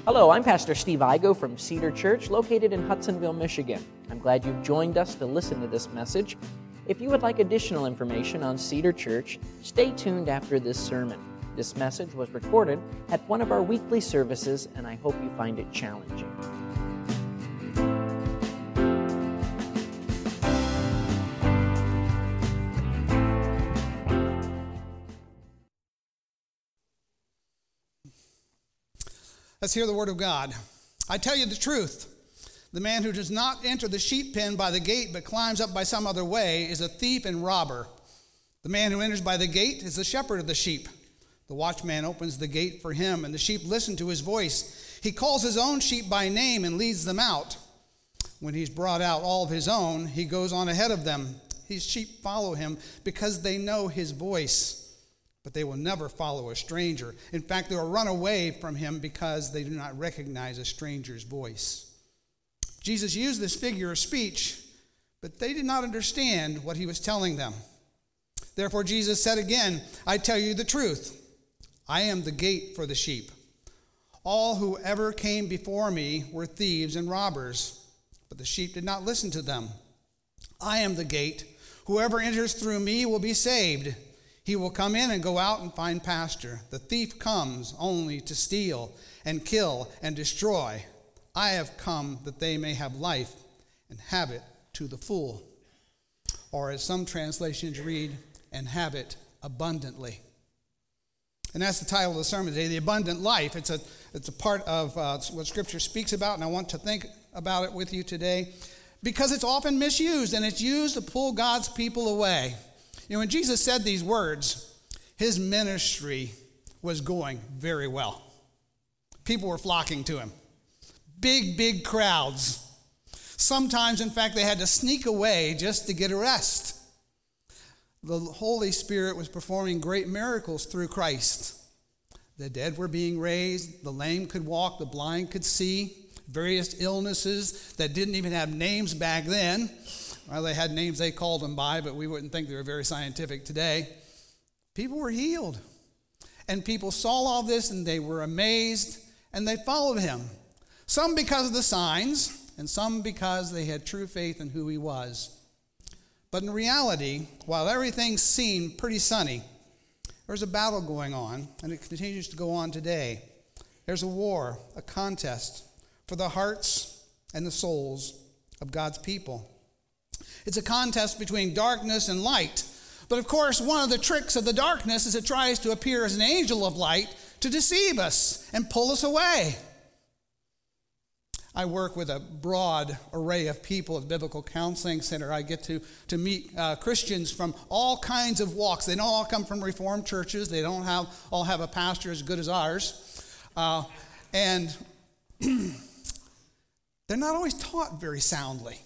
Hello, I'm Pastor Steve Igo from Cedar Church, located in Hudsonville, Michigan. I'm glad you've joined us to listen to this message. If you would like additional information on Cedar Church, stay tuned after this sermon. This message was recorded at one of our weekly services, and I hope you find it challenging. Let's hear the word of God. I tell you the truth. The man who does not enter the sheep pen by the gate but climbs up by some other way is a thief and robber. The man who enters by the gate is the shepherd of the sheep. The watchman opens the gate for him, and the sheep listen to his voice. He calls his own sheep by name and leads them out. When he's brought out all of his own, he goes on ahead of them. His sheep follow him because they know his voice. But they will never follow a stranger. In fact, they will run away from him because they do not recognize a stranger's voice. Jesus used this figure of speech, but they did not understand what he was telling them. Therefore, Jesus said again, I tell you the truth. I am the gate for the sheep. All who ever came before me were thieves and robbers, but the sheep did not listen to them. I am the gate. Whoever enters through me will be saved. He will come in and go out and find pasture. The thief comes only to steal and kill and destroy. I have come that they may have life and have it to the full. Or as some translations read, and have it abundantly. And that's the title of the sermon today, The Abundant Life. It's a part of what Scripture speaks about, and I want to think about it with you today because it's often misused, and it's used to pull God's people away. You know, when Jesus said these words, his ministry was going very well. People were flocking to him. Big crowds. Sometimes, in fact, they had to sneak away just to get a rest. The Holy Spirit was performing great miracles through Christ. The dead were being raised, the lame could walk, the blind could see, various illnesses that didn't even have names back then. Well, they had names they called them by, but we wouldn't think they were very scientific today. People were healed. And people saw all this, and they were amazed, and they followed him. Some because of the signs, and some because they had true faith in who he was. But in reality, while everything seemed pretty sunny, there's a battle going on, and it continues to go on today. There's a war, a contest for the hearts and the souls of God's people. It's a contest between darkness and light. But of course, one of the tricks of the darkness is it tries to appear as an angel of light to deceive us and pull us away. I work with a broad array of people at the Biblical Counseling Center. I get to meet Christians from all kinds of walks. They don't all come from Reformed churches. They don't all have a pastor as good as ours. And they're not always taught very soundly.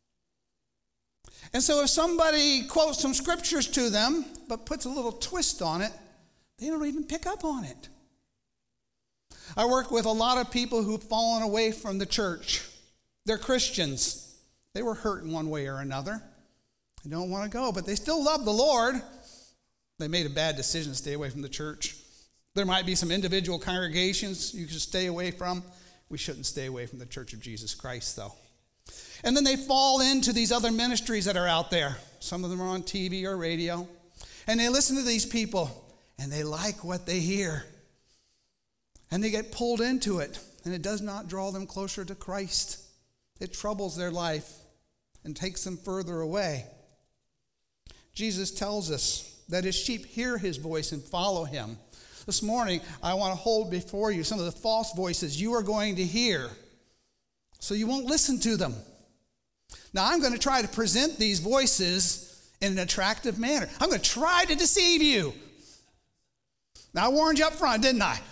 And so if somebody quotes some scriptures to them, but puts a little twist on it, they don't even pick up on it. I work with a lot of people who've fallen away from the church. They're Christians. They were hurt in one way or another. They don't want to go, but they still love the Lord. They made a bad decision to stay away from the church. There might be some individual congregations you should stay away from. We shouldn't stay away from the Church of Jesus Christ, though. And then they fall into these other ministries that are out there. Some of them are on TV or radio. And they listen to these people, and they like what they hear. And they get pulled into it, and it does not draw them closer to Christ. It troubles their life and takes them further away. Jesus tells us that his sheep hear his voice and follow him. This morning, I want to hold before you some of the false voices you are going to hear, so you won't listen to them. Now, I'm going to try to present these voices in an attractive manner. I'm going to try to deceive you. Now, I warned you up front, didn't I?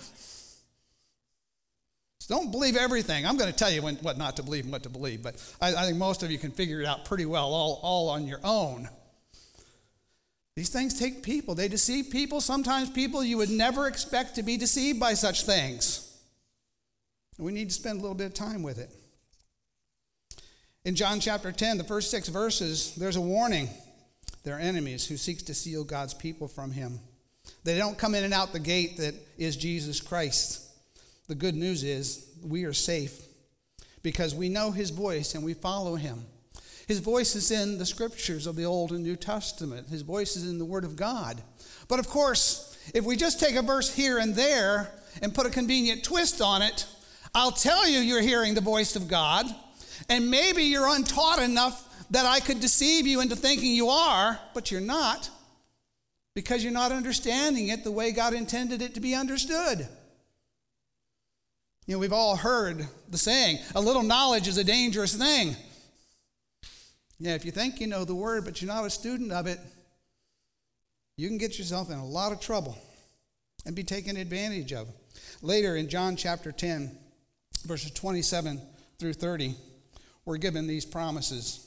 So don't believe everything. I'm going to tell you what not to believe and what to believe, but I think most of you can figure it out pretty well all on your own. These things take people. They deceive people, sometimes people you would never expect to be deceived by such things. And we need to spend a little bit of time with it. In John chapter 10, the first 6 verses, there's a warning. There are enemies who seek to steal God's people from him. They don't come in and out the gate that is Jesus Christ. The good news is we are safe because we know his voice and we follow him. His voice is in the scriptures of the Old and New Testament. His voice is in the Word of God. But of course, if we just take a verse here and there and put a convenient twist on it, I'll tell you you're hearing the voice of God, and maybe you're untaught enough that I could deceive you into thinking you are, but you're not, because you're not understanding it the way God intended it to be understood. You know, we've all heard the saying, a little knowledge is a dangerous thing. Yeah, if you think you know the word, but you're not a student of it, you can get yourself in a lot of trouble and be taken advantage of. Later in John chapter 10, verses 27 through 30, we're given these promises.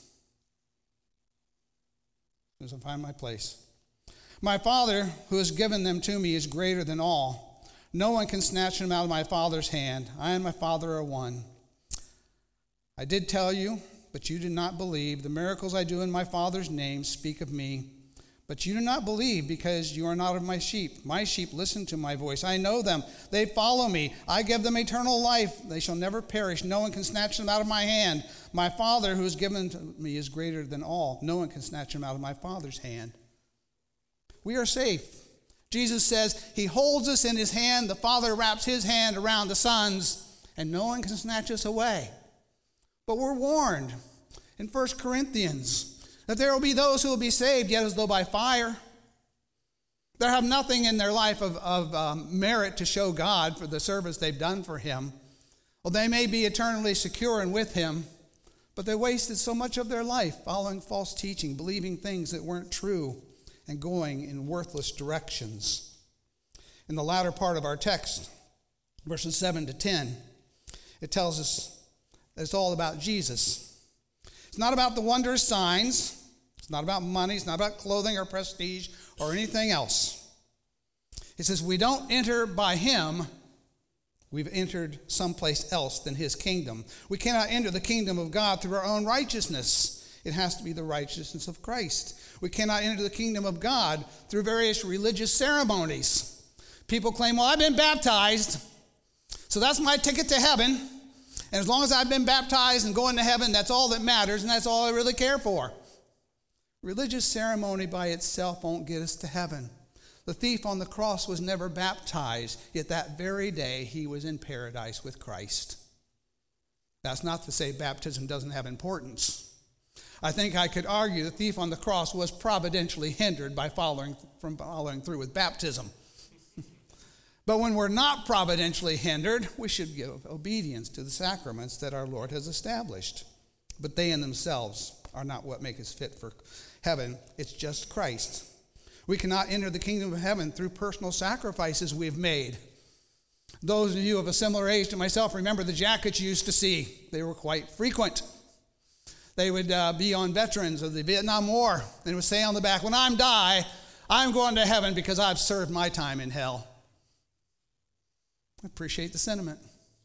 As I find my place. My Father, who has given them to me, is greater than all. No one can snatch them out of my Father's hand. I and my Father are one. I did tell you, but you did not believe. The miracles I do in my Father's name speak of me. But you do not believe because you are not of my sheep. My sheep listen to my voice. I know them. They follow me. I give them eternal life. They shall never perish. No one can snatch them out of my hand. My Father who has given to me is greater than all. No one can snatch them out of my Father's hand. We are safe. Jesus says he holds us in his hand. The Father wraps his hand around the Son's, and no one can snatch us away. But we're warned in 1 Corinthians that there will be those who will be saved, yet as though by fire. They have nothing in their life of merit to show God for the service they've done for him. Well, they may be eternally secure and with him, but they wasted so much of their life following false teaching, believing things that weren't true, and going in worthless directions. In the latter part of our text, verses 7 to 10, it tells us that it's all about Jesus. It's not about the wondrous signs. It's not about money. It's not about clothing or prestige or anything else. It says we don't enter by him. We've entered someplace else than his kingdom. We cannot enter the kingdom of God through our own righteousness. It has to be the righteousness of Christ. We cannot enter the kingdom of God through various religious ceremonies. People claim, well, I've been baptized, so that's my ticket to heaven. And as long as I've been baptized and going to heaven, that's all that matters, and that's all I really care for. Religious ceremony by itself won't get us to heaven. The thief on the cross was never baptized, yet that very day he was in paradise with Christ. That's not to say baptism doesn't have importance. I think I could argue the thief on the cross was providentially hindered by following through with baptism. But when we're not providentially hindered, we should give obedience to the sacraments that our Lord has established. But they in themselves are not what make us fit for heaven. It's just Christ. We cannot enter the kingdom of heaven through personal sacrifices we've made. Those of you of a similar age to myself remember the jackets you used to see. They were quite frequent. They would be on veterans of the Vietnam War. And it would say on the back, when I die, I'm going to heaven because I've served my time in hell. I appreciate the sentiment.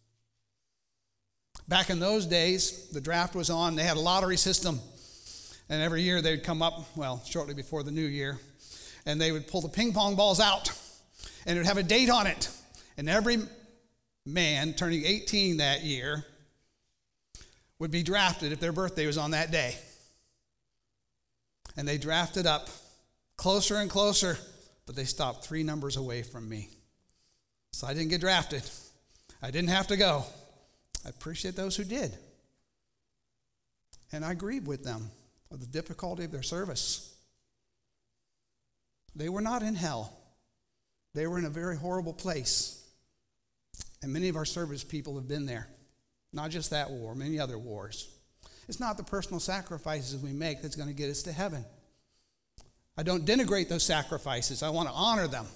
Back in those days, the draft was on. They had a lottery system. And every year they'd come up, well, shortly before the new year, and they would pull the ping pong balls out. And it would have a date on it. And every man turning 18 that year would be drafted if their birthday was on that day. And they drafted up closer and closer, but they stopped 3 numbers away from me. So I didn't get drafted. I didn't have to go. I appreciate those who did. And I grieve with them of the difficulty of their service. They were not in hell. They were in a very horrible place. And many of our service people have been there. Not just that war, many other wars. It's not the personal sacrifices we make that's going to get us to heaven. I don't denigrate those sacrifices. I want to honor them.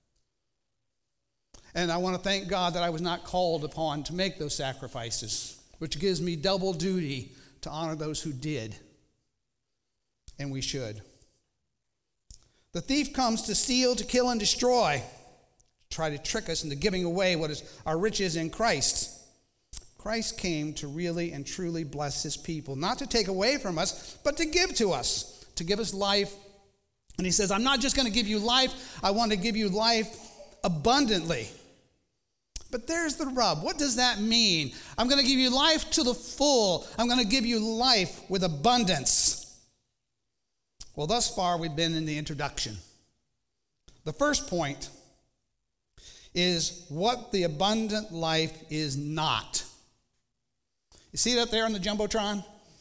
And I want to thank God that I was not called upon to make those sacrifices, which gives me double duty to honor those who did. And we should. The thief comes to steal, to kill, and destroy, try to trick us into giving away what is our riches in Christ. Christ came to really and truly bless his people, not to take away from us, but to give to us, to give us life. And he says, I'm not just going to give you life, I want to give you life abundantly. But there's the rub. What does that mean? I'm going to give you life to the full. I'm going to give you life with abundance. Well, thus far, we've been in the introduction. The first point is what the abundant life is not. You see it up there on the Jumbotron?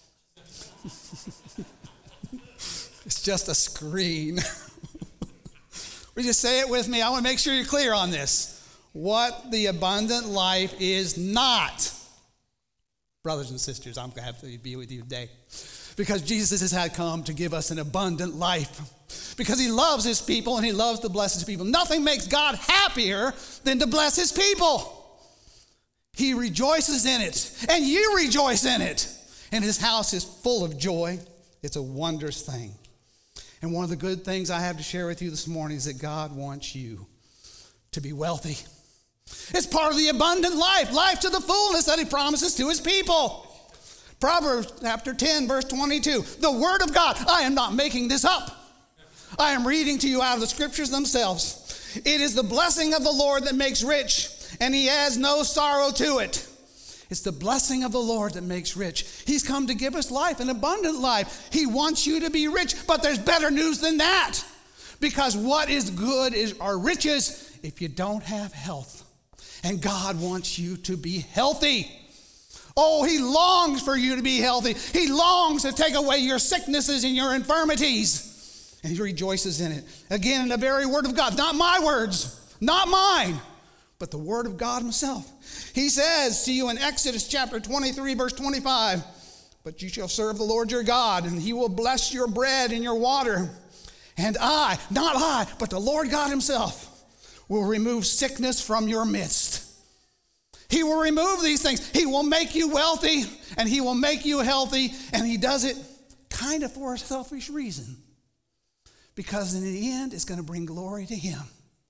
It's just a screen. Would you say it with me? I want to make sure you're clear on this. What the abundant life is not. Brothers and sisters, I'm going to have to be with you today. Because Jesus has had come to give us an abundant life. Because he loves his people and he loves to bless his people. Nothing makes God happier than to bless his people. He rejoices in it. And you rejoice in it. And his house is full of joy. It's a wondrous thing. And one of the good things I have to share with you this morning is that God wants you to be wealthy. It's part of the abundant life, life to the fullness that he promises to his people. Proverbs chapter 10, verse 22. The word of God, I am not making this up. I am reading to you out of the scriptures themselves. It is the blessing of the Lord that makes rich, and he adds no sorrow to it. It's the blessing of the Lord that makes rich. He's come to give us life, an abundant life. He wants you to be rich, but there's better news than that. Because what is good are riches if you don't have health. And God wants you to be healthy. Oh, he longs for you to be healthy. He longs to take away your sicknesses and your infirmities. And he rejoices in it. Again, in the very word of God, not my words, not mine, but the word of God himself. He says to you in Exodus chapter 23, verse 25, but you shall serve the Lord your God, and he will bless your bread and your water. And I, not I, but the Lord God himself will remove sickness from your midst. He will remove these things. He will make you wealthy, and he will make you healthy, and he does it kind of for a selfish reason. Because in the end, it's going to bring glory to him.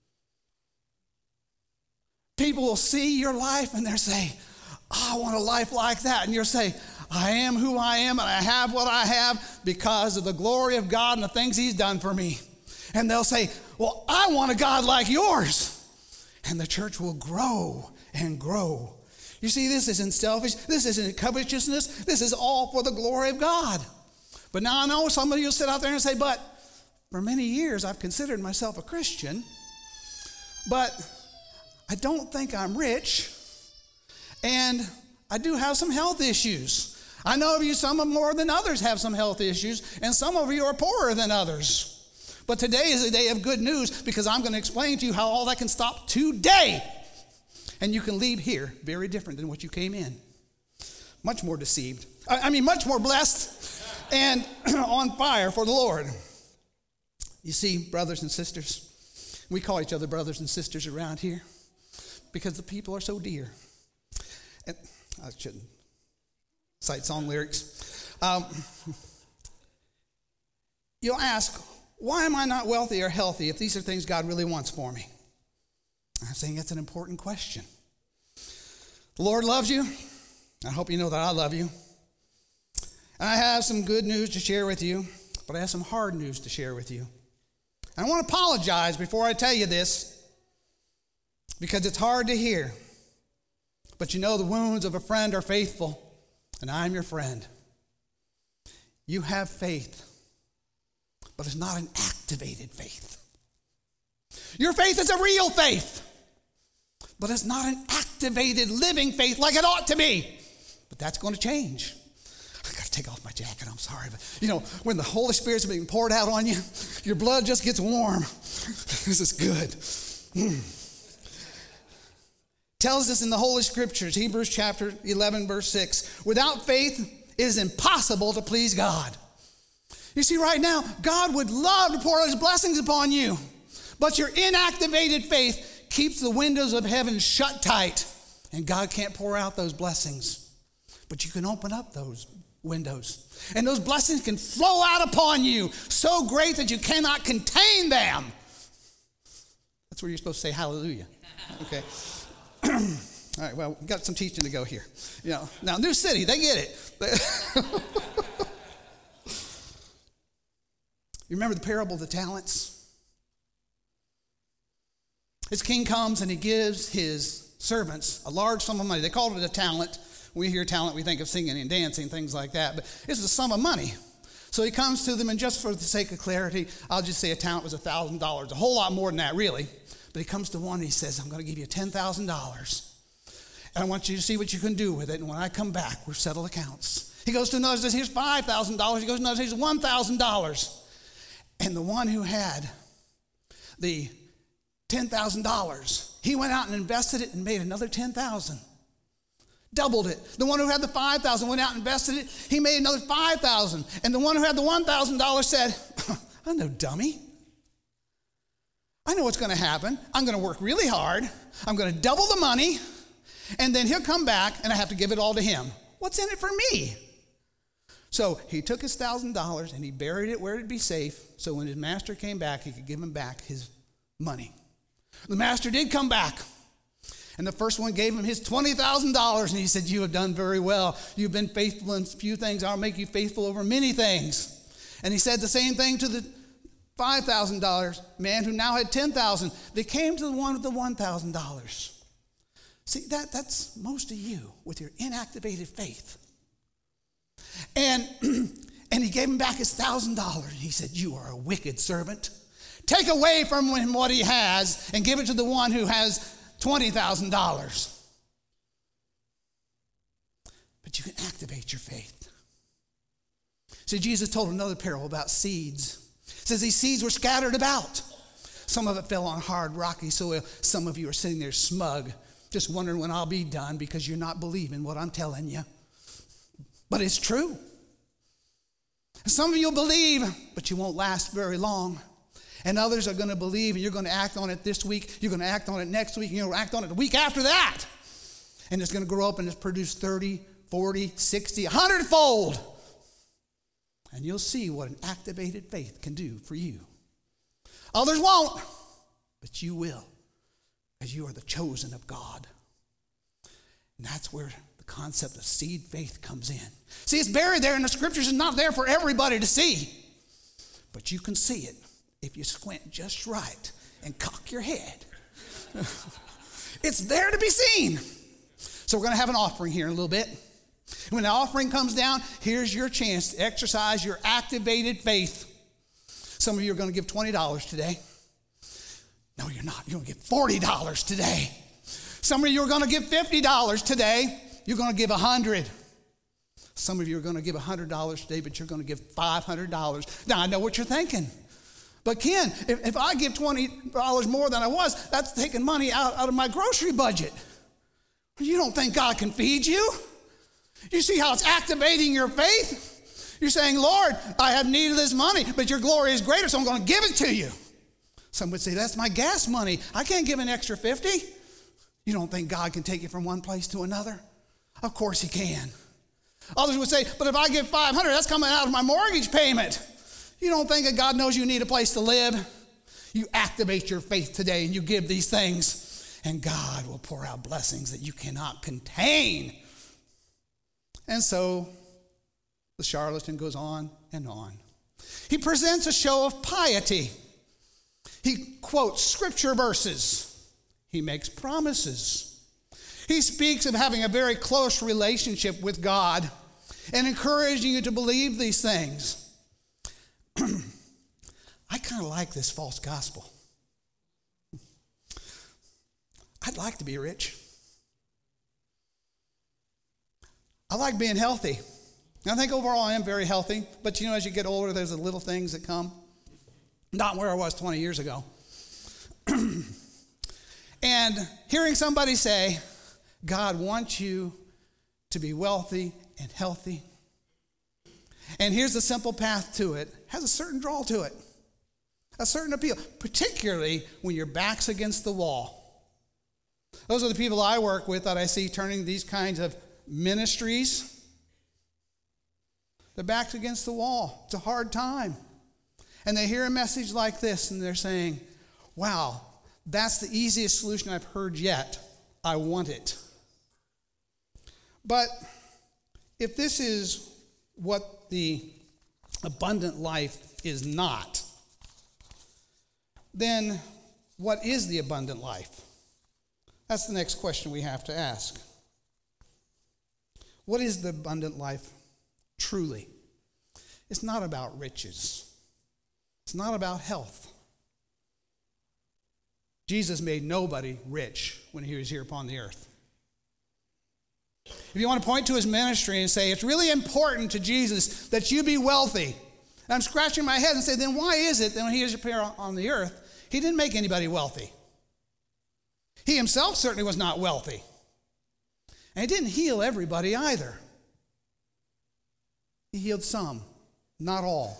People will see your life and they'll say, oh, I want a life like that. And you'll say, I am who I am and I have what I have because of the glory of God and the things he's done for me. And they'll say, well, I want a God like yours. And the church will grow and grow. You see, this isn't selfish. This isn't covetousness. This is all for the glory of God. But now I know somebody will sit out there and say, but for many years I've considered myself a Christian, but I don't think I'm rich, and I do have some health issues. I know of you, some of more than others have some health issues, and some of you are poorer than others. But today is a day of good news because I'm going to explain to you how all that can stop today. And you can leave here very different than what you came in. Much more deceived. Much more blessed and on fire for the Lord. You see, brothers and sisters, we call each other brothers and sisters around here because the people are so dear. And I shouldn't cite song lyrics. You'll ask, why am I not wealthy or healthy if these are things God really wants for me? I'm saying that's an important question. The Lord loves you. I hope you know that I love you. And I have some good news to share with you, but I have some hard news to share with you. And I want to apologize before I tell you this because it's hard to hear. But you know the wounds of a friend are faithful, and I'm your friend. You have faith, but it's not an activated faith. Your faith is a real faith, but it's not an activated living faith like it ought to be. But that's going to change. I got to take off my jacket. I'm sorry. But, when the Holy Spirit's being poured out on you, your blood just gets warm. This is good. Tells us in the Holy Scriptures, Hebrews chapter 11, verse 6, without faith, it is impossible to please God. You see, right now, God would love to pour out his blessings upon you, but your inactivated faith keeps the windows of heaven shut tight, and God can't pour out those blessings. But you can open up those windows, and those blessings can flow out upon you so great that you cannot contain them. That's where you're supposed to say hallelujah. Okay. All right, well, we've got some teaching to go here. Now, New City, they get it. You remember the parable of the talents? His king comes and he gives his servants a large sum of money. They called it a talent. When we hear talent, we think of singing and dancing, things like that. But this is a sum of money. So he comes to them, and just for the sake of clarity, I'll just say a talent was $1,000. A whole lot more than that, really. But he comes to one and he says, I'm going to give you $10,000. And I want you to see what you can do with it. And when I come back, we'll settle accounts. He goes to another and says, here's $5,000. He goes to another and says, $1,000. And the one who had the $10,000, he went out and invested it and made another $10,000. Doubled it. The one who had the $5,000 went out and invested it. He made another $5,000. And the one who had the $1,000 said, I'm no dummy. I know what's going to happen. I'm going to work really hard. I'm going to double the money. And then he'll come back and I have to give it all to him. What's in it for me? So he took his $1,000 and he buried it where it'd be safe. So when his master came back, he could give him back his money. The master did come back. And the first one gave him his $20,000. And he said, you have done very well. You've been faithful in few things. I'll make you faithful over many things. And he said the same thing to the $5,000 man who now had $10,000. They came to the one with the $1,000. See, that's most of you with your inactivated faith. And he gave him back his $1,000. He said, you are a wicked servant. Take away from him what he has and give it to the one who has $20,000. But you can activate your faith. See, Jesus told another parable about seeds. It says these seeds were scattered about. Some of it fell on hard, rocky soil. Some of you are sitting there smug, just wondering when I'll be done because you're not believing what I'm telling you. But it's true. And some of you will believe, but you won't last very long. And others are going to believe, and you're going to act on it this week. You're going to act on it next week, and you're going to act on it the week after that. And it's going to grow up and it's produce 30, 40, 60, 100-fold. And you'll see what an activated faith can do for you. Others won't, but you will, as you are the chosen of God. And that's where the concept of seed faith comes in. See, it's buried there in the scriptures. It's not there for everybody to see. But you can see it if you squint just right and cock your head. It's there to be seen. So we're going to have an offering here in a little bit. When the offering comes down, here's your chance to exercise your activated faith. Some of you are going to give $20 today. No, you're not. You're going to give $40 today. Some of you are going to give $50 today. You're going to give $100. Some of you are going to give $100 today, but you're going to give $500. Now, I know what you're thinking. But Ken, if I give $20 more than I was, that's taking money out of my grocery budget. You don't think God can feed you? You see how it's activating your faith? You're saying, Lord, I have need of this money, but your glory is greater, so I'm going to give it to you. Some would say, that's my gas money. I can't give an extra $50. You don't think God can take you from one place to another? Of course he can. Others would say, but if I give $500, that's coming out of my mortgage payment. You don't think that God knows you need a place to live? You activate your faith today and you give these things, and God will pour out blessings that you cannot contain. And so the charlatan goes on and on. He presents a show of piety. He quotes scripture verses. He makes promises. He speaks of having a very close relationship with God and encouraging you to believe these things. I kind of like this false gospel. I'd like to be rich. I like being healthy. I think overall I am very healthy, but you know, as you get older, there's the little things that come. Not where I was 20 years ago. And hearing somebody say, God wants you to be wealthy and healthy. And here's the simple path to it. Has a certain draw to it. A certain appeal, particularly when your back's against the wall. Those are the people I work with that I see turning these kinds of ministries. Their back's against the wall. It's a hard time. And they hear a message like this and they're saying, wow, that's the easiest solution I've heard yet. I want it. But if this is what the abundant life is not, then what is the abundant life? That's the next question we have to ask. What is the abundant life truly? It's not about riches. It's not about health. Jesus made nobody rich when he was here upon the earth. If you want to point to his ministry and say, it's really important to Jesus that you be wealthy, and I'm scratching my head and say, then why is it that when he was here on the earth, he didn't make anybody wealthy? He himself certainly was not wealthy. And he didn't heal everybody either. He healed some, not all.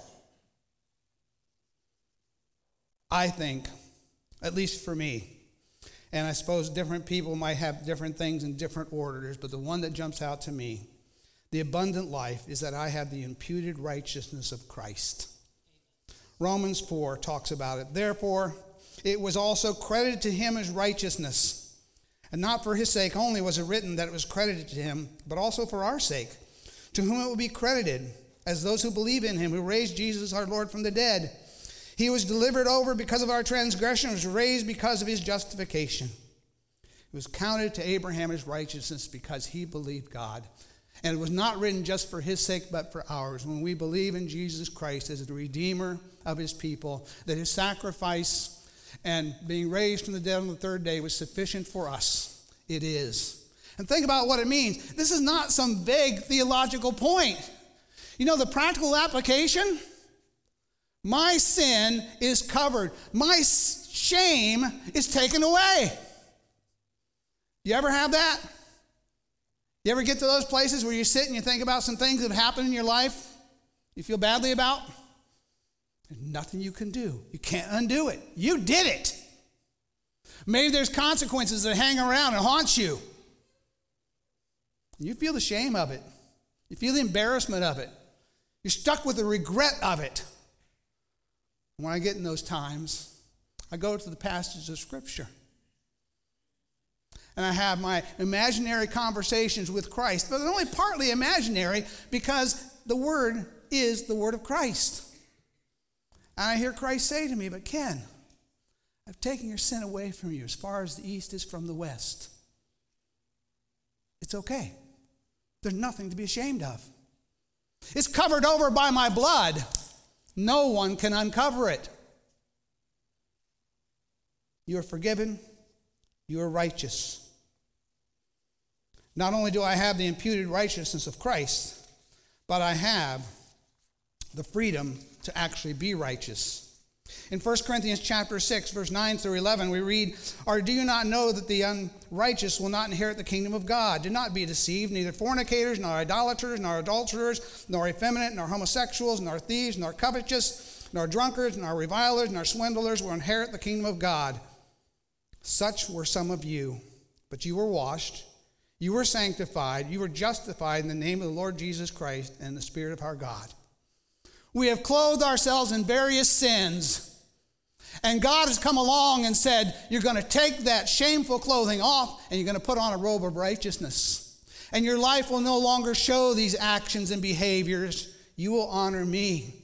I think, at least for me, and I suppose different people might have different things in different orders, but the one that jumps out to me, the abundant life, is that I have the imputed righteousness of Christ. Romans 4 talks about it. Therefore, it was also credited to him as righteousness. And not for his sake only was it written that it was credited to him, but also for our sake, to whom it will be credited as those who believe in him, who raised Jesus our Lord from the dead. He was delivered over because of our transgression, was raised because of his justification. It was counted to Abraham as righteousness because he believed God. And it was not written just for his sake, but for ours. When we believe in Jesus Christ as the Redeemer of his people, that his sacrifice and being raised from the dead on the third day was sufficient for us. It is. And think about what it means. This is not some vague theological point. You know, the practical application? My sin is covered. My shame is taken away. You ever have that? You ever get to those places where you sit and you think about some things that have happened in your life you feel badly about? There's nothing you can do. You can't undo it. You did it. Maybe there's consequences that hang around and haunt you. You feel the shame of it. You feel the embarrassment of it. You're stuck with the regret of it. When I get in those times, I go to the passages of Scripture. And I have my imaginary conversations with Christ, but they're only partly imaginary because the Word is the Word of Christ. And I hear Christ say to me, but Ken, I've taken your sin away from you as far as the east is from the west. It's okay. There's nothing to be ashamed of. It's covered over by my blood. No one can uncover it. You are forgiven. You are righteous. Not only do I have the imputed righteousness of Christ, but I have the freedom to actually be righteous. In 1 Corinthians chapter 6, verse 9 through 11, we read, or do you not know that the unrighteous will not inherit the kingdom of God? Do not be deceived, neither fornicators, nor idolaters, nor adulterers, nor effeminate, nor homosexuals, nor thieves, nor covetous, nor drunkards, nor revilers, nor swindlers will inherit the kingdom of God. Such were some of you, but you were washed, you were sanctified, you were justified in the name of the Lord Jesus Christ and the Spirit of our God. We have clothed ourselves in various sins. And God has come along and said, you're going to take that shameful clothing off and you're going to put on a robe of righteousness. And your life will no longer show these actions and behaviors. You will honor me.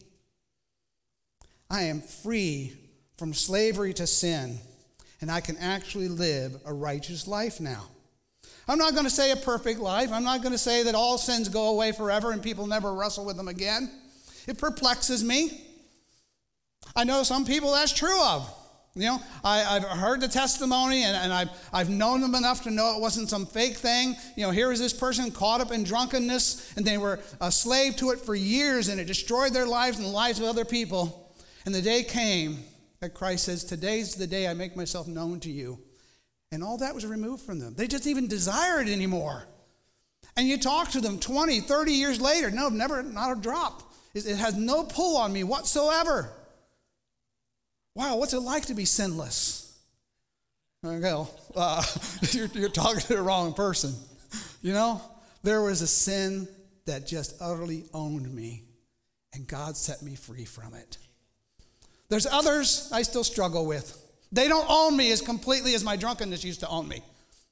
I am free from slavery to sin, and I can actually live a righteous life now. I'm not going to say a perfect life. I'm not going to say that all sins go away forever and people never wrestle with them again. It perplexes me. I know some people that's true of. You know, I've heard the testimony and I've known them enough to know it wasn't some fake thing. You know, here is this person caught up in drunkenness and they were a slave to it for years and it destroyed their lives and the lives of other people. And the day came that Christ says, today's the day I make myself known to you. And all that was removed from them. They just even desire it anymore. And you talk to them 20, 30 years later. No, never, not a drop. It has no pull on me whatsoever. Wow, what's it like to be sinless? Okay, you're talking to the wrong person. You know, there was a sin that just utterly owned me, and God set me free from it. There's others I still struggle with. They don't own me as completely as my drunkenness used to own me.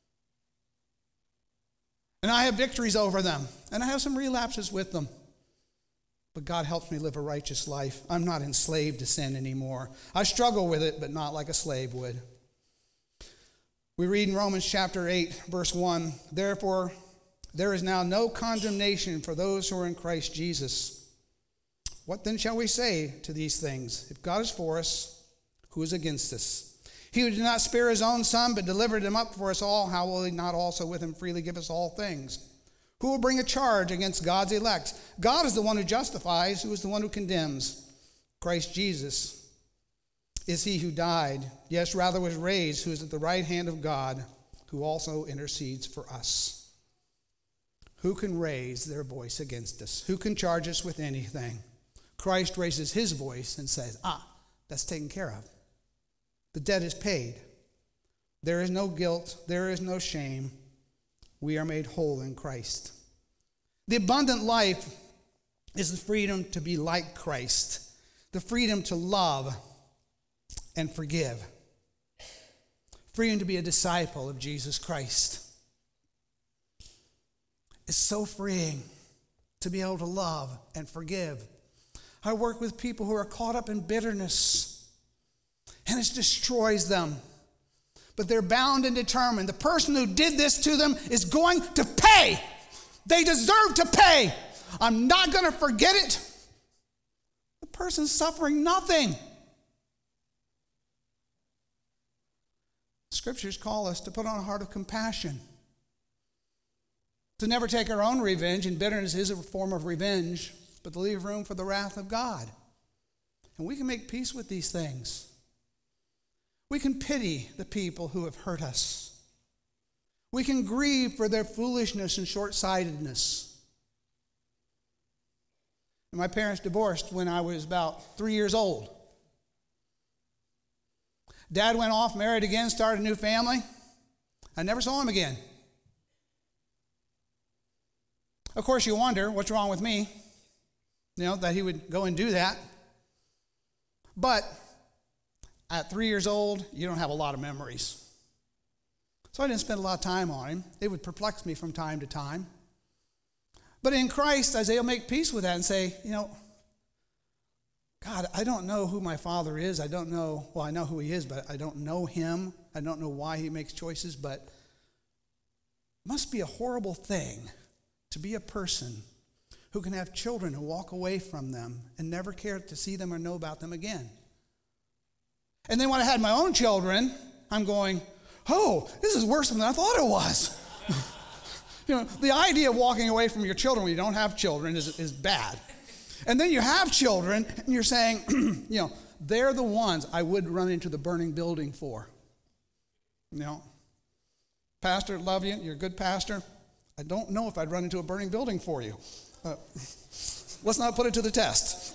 And I have victories over them, and I have some relapses with them. But God helps me live a righteous life. I'm not enslaved to sin anymore. I struggle with it, but not like a slave would. We read in Romans chapter 8, verse 1, "Therefore, there is now no condemnation for those who are in Christ Jesus. What then shall we say to these things? If God is for us, who is against us? He who did not spare his own son, but delivered him up for us all, how will he not also with him freely give us all things? Who will bring a charge against God's elect? God is the one who justifies. Who is the one who condemns? Christ Jesus is he who died, yes, rather was raised, who is at the right hand of God, who also intercedes for us." Who can raise their voice against us? Who can charge us with anything? Christ raises his voice and says, that's taken care of. The debt is paid. There is no guilt. There is no shame. We are made whole in Christ. The abundant life is the freedom to be like Christ, the freedom to love and forgive, freedom to be a disciple of Jesus Christ. It's so freeing to be able to love and forgive. I work with people who are caught up in bitterness, and it destroys them. But they're bound and determined. The person who did this to them is going to pay. They deserve to pay. I'm not going to forget it. The person's suffering nothing. Scriptures call us to put on a heart of compassion, to never take our own revenge, and bitterness is a form of revenge, but to leave room for the wrath of God. And we can make peace with these things. We can pity the people who have hurt us. We can grieve for their foolishness and short-sightedness. My parents divorced when I was about 3 years old. Dad went off, married again, started a new family. I never saw him again. Of course, you wonder, what's wrong with me? That he would go and do that. But at 3 years old, you don't have a lot of memories. So I didn't spend a lot of time on him. It would perplex me from time to time. But in Christ, I was able to make peace with that and say, God, I don't know who my father is. I don't know, well, I know who he is, but I don't know him. I don't know why he makes choices, but it must be a horrible thing to be a person who can have children and walk away from them and never care to see them or know about them again. And then when I had my own children, I'm going, this is worse than I thought it was. The idea of walking away from your children when you don't have children is bad. And then you have children, and you're saying, they're the ones I would run into the burning building for. Pastor, love you. You're a good pastor. I don't know if I'd run into a burning building for you. Let's not put it to the test.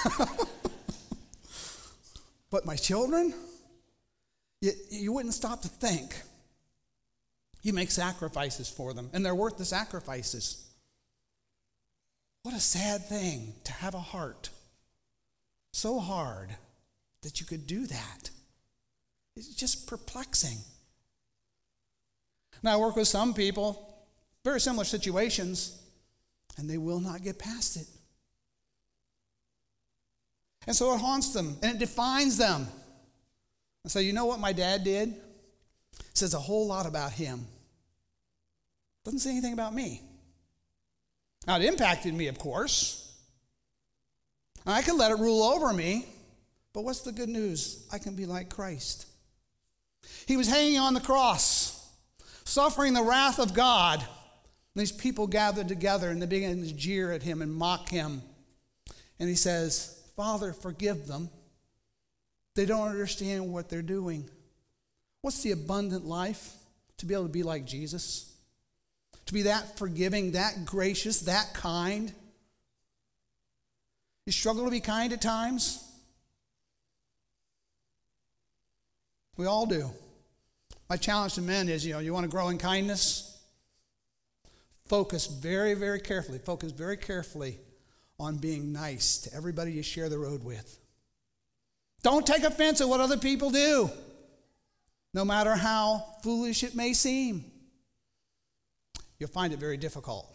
But my children, you wouldn't stop to think. You make sacrifices for them, and they're worth the sacrifices. What a sad thing to have a heart so hard that you could do that. It's just perplexing. Now, I work with some people, very similar situations, and they will not get past it. And so it haunts them, and it defines them. And so, you know what my dad did? It says a whole lot about him. Doesn't say anything about me. Now, it impacted me, of course. And I can let it rule over me. But what's the good news? I can be like Christ. He was hanging on the cross, suffering the wrath of God. And these people gathered together, and they began to jeer at him and mock him. And he says, Father, forgive them. They don't understand what they're doing. What's the abundant life? To be able to be like Jesus. To be that forgiving, that gracious, that kind. You struggle to be kind at times? We all do. My challenge to men is, you want to grow in kindness? Focus very, very carefully. Focus very carefully on being nice to everybody you share the road with. Don't take offense at what other people do, no matter how foolish it may seem. You'll find it very difficult.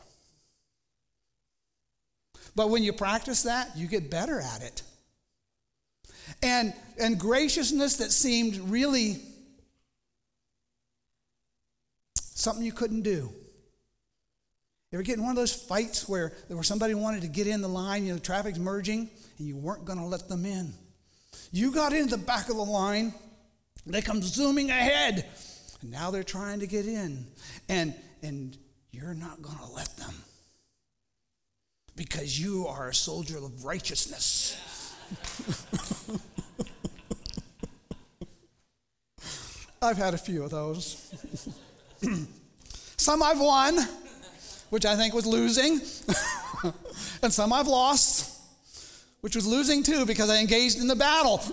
But when you practice that, you get better at it. And graciousness that seemed really something you couldn't do. You ever get in one of those fights where somebody wanted to get in the line, the traffic's merging, and you weren't going to let them in? You got into the back of the line, and they come zooming ahead, and now they're trying to get in, and you're not going to let them because you are a soldier of righteousness. I've had a few of those. Some I've won, which I think was losing, and some I've lost, which was losing too because I engaged in the battle.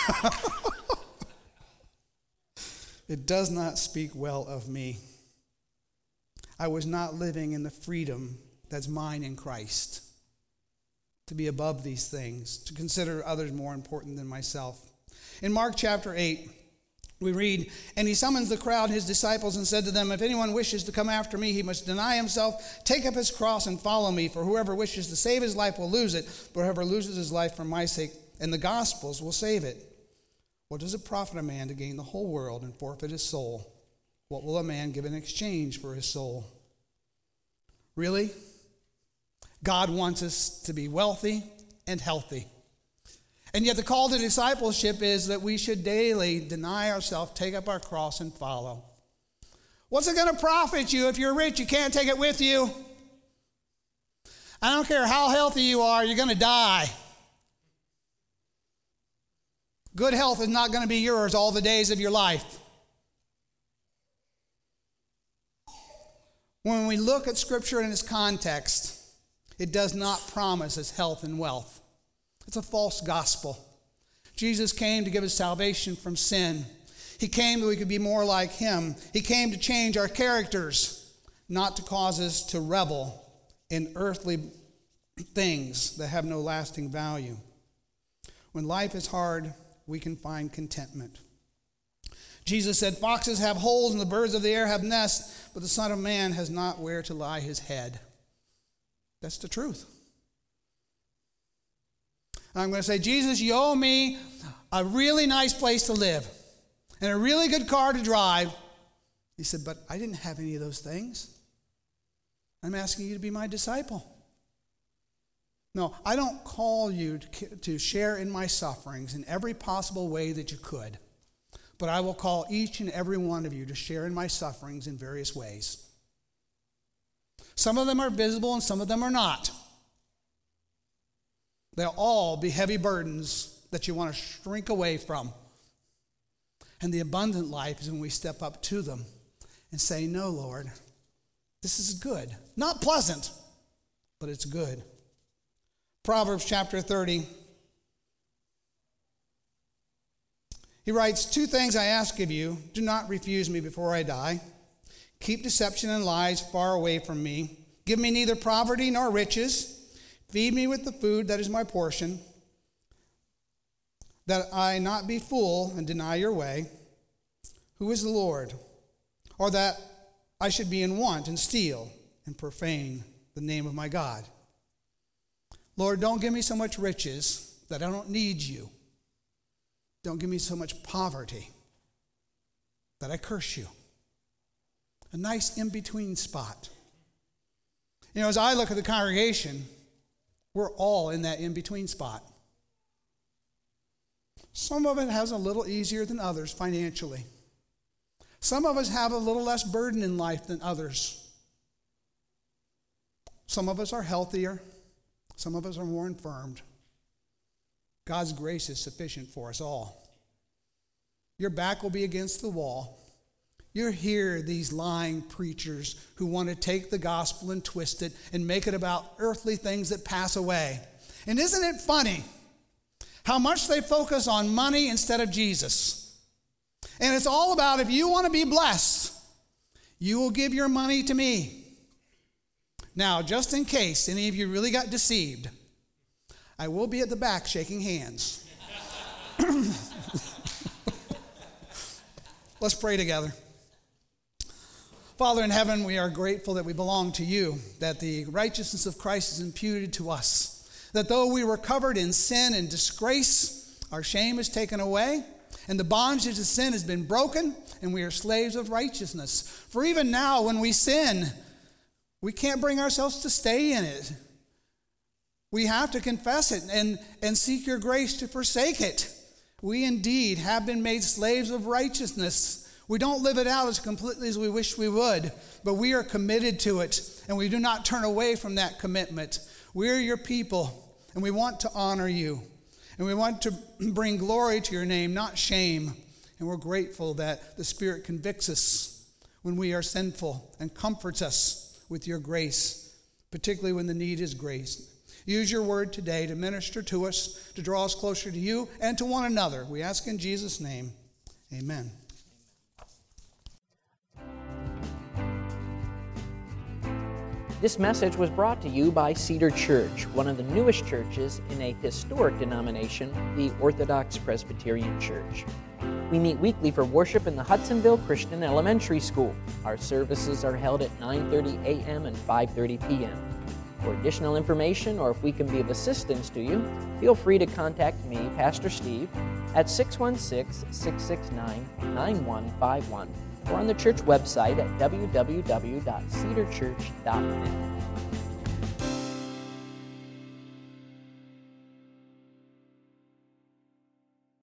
It does not speak well of me. I was not living in the freedom that's mine in Christ, to be above these things, to consider others more important than myself. In Mark chapter 8, we read, "And he summons the crowd, his disciples, and said to them, if anyone wishes to come after me, he must deny himself, take up his cross, and follow me. For whoever wishes to save his life will lose it, but whoever loses his life for my sake and the gospel's will save it. What does it profit a man to gain the whole world and forfeit his soul? What will a man give in exchange for his soul?" Really? God wants us to be wealthy and healthy. And yet the call to discipleship is that we should daily deny ourselves, take up our cross, and follow. What's it going to profit you if you're rich? You can't take it with you. I don't care how healthy you are, you're going to die. Good health is not going to be yours all the days of your life. When we look at Scripture in its context, it does not promise us health and wealth. It's a false gospel. Jesus came to give us salvation from sin. He came that we could be more like him. He came to change our characters, not to cause us to revel in earthly things that have no lasting value. When life is hard, we can find contentment. Jesus said, "Foxes have holes and the birds of the air have nests, but the Son of Man has not where to lie his head." That's the truth. I'm going to say, Jesus, you owe me a really nice place to live and a really good car to drive. He said, but I didn't have any of those things. I'm asking you to be my disciple. No, I don't call you to share in my sufferings in every possible way that you could, but I will call each and every one of you to share in my sufferings in various ways. Some of them are visible and some of them are not. They'll all be heavy burdens that you want to shrink away from. And the abundant life is when we step up to them and say, no, Lord, this is good. Not pleasant, but it's good. Proverbs chapter 30. He writes, 2 things I ask of you. Do not refuse me before I die. Keep deception and lies far away from me. Give me neither poverty nor riches. Feed me with the food that is my portion, that I not be full and deny your way. Who is the Lord? Or that I should be in want and steal and profane the name of my God. Lord, don't give me so much riches that I don't need you. Don't give me so much poverty that I curse you. A nice in-between spot. You know, as I look at the congregation, we're all in that in-between spot. Some of it has a little easier than others financially. Some of us have a little less burden in life than others. Some of us are healthier. Some of us are more infirmed. God's grace is sufficient for us all. Your back will be against the wall. You hear these lying preachers who want to take the gospel and twist it and make it about earthly things that pass away. And isn't it funny how much they focus on money instead of Jesus? And it's all about, if you want to be blessed, you will give your money to me. Now, just in case any of you really got deceived, I will be at the back shaking hands. Let's pray together. Father in heaven, we are grateful that we belong to you, that the righteousness of Christ is imputed to us, that though we were covered in sin and disgrace, our shame is taken away, And the bondage of sin has been broken, and we are slaves of righteousness. For even now, when we sin, we can't bring ourselves to stay in it. We have to confess it and seek your grace to forsake it. We indeed have been made slaves of righteousness. We don't live it out as completely as we wish we would, but we are committed to it, and we do not turn away from that commitment. We are your people, and we want to honor you. And we want to bring glory to your name, not shame. And we're grateful that the Spirit convicts us when we are sinful and comforts us with your grace, particularly when the need is grace. Use your word today to minister to us, to draw us closer to you and to one another. We ask in Jesus' name, amen. This message was brought to you by Cedar Church, one of the newest churches in a historic denomination, the Orthodox Presbyterian Church. We meet weekly for worship in the Hudsonville Christian Elementary School. Our services are held at 9:30 a.m. and 5:30 p.m. For additional information, or if we can be of assistance to you, feel free to contact me, Pastor Steve, at 616-669-9151, or on the church website at www.cedarchurch.net.